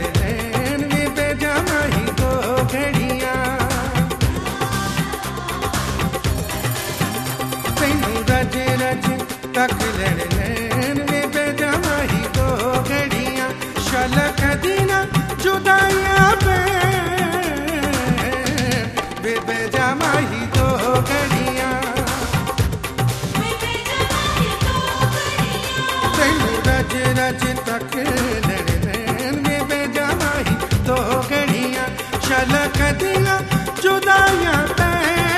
नैन वे बेजामा ही दो घड़ियां तेनू रज रज तक लड़ नैन वे बेजामा ही दो घड़ियां शलक दिना जुदाइयां पे वे बेजामा ही दो घड़ियां तेनू रज रज तक लड़ नैन वे बेजामा ही दो घड़ियां शलक दिना जुदाइयां पे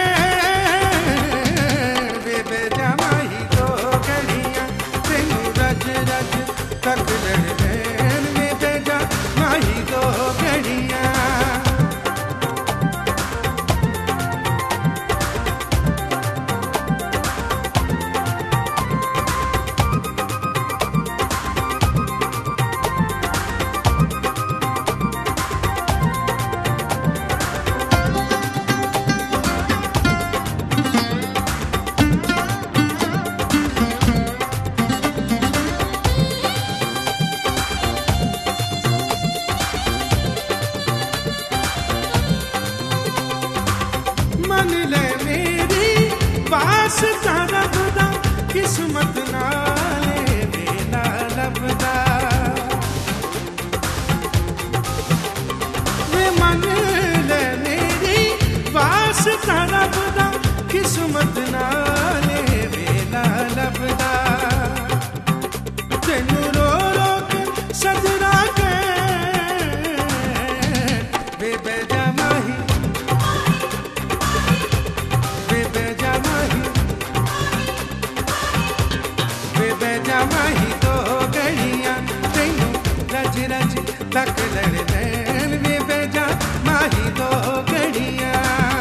वे बेजामा ही दो घड़ियां तेनू रज रज तक लड़ नैन वे बेजामा ही दो घड़ियां मन ले मेरी वास्ता रबदा किस्मत नाले वेला लभदा वे मन ले मेरी वास्ता रबदा किस्मत नाले वेला लभदा तेनू रो रो के सजरा के वे बेजामा ही बेजामा ही दो घड़ियां तेनू रज रज तक लड़ नैन वे बेजामा ही दो घड़ियां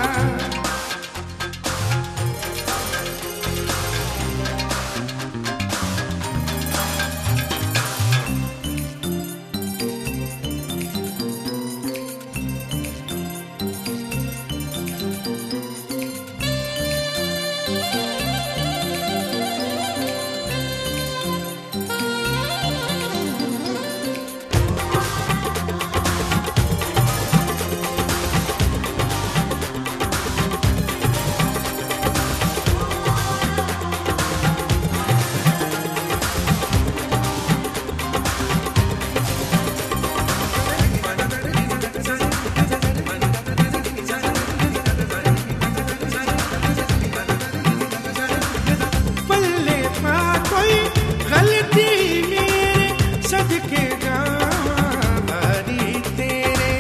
गलती मेरे सदके जावारी तेरे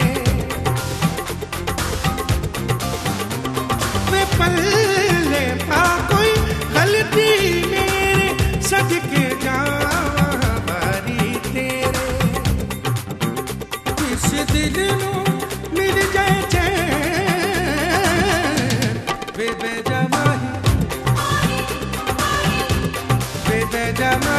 वे पल्ले पा कोई गलती मेरे सदके जावारी तेरे किस दिल नू मिल जाए चैन वे बेजामा ही बेजामा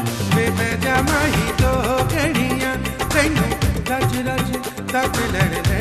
ही दो घड़ियां तेनू रज रज तक लड़